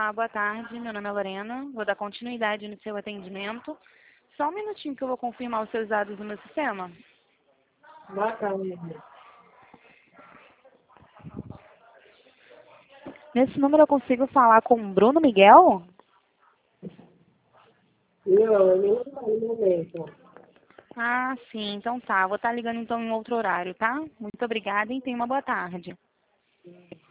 Olá, boa tarde. Meu nome é Lorena. Vou dar continuidade no seu atendimento. Só um minutinho que eu vou confirmar os seus dados no meu sistema. Bacana. Nesse número eu consigo falar com o Bruno Miguel? Não, eu não no momento. Ah, sim. Então tá. Vou estar ligando então em outro horário, tá? Muito obrigada e tenha uma boa tarde.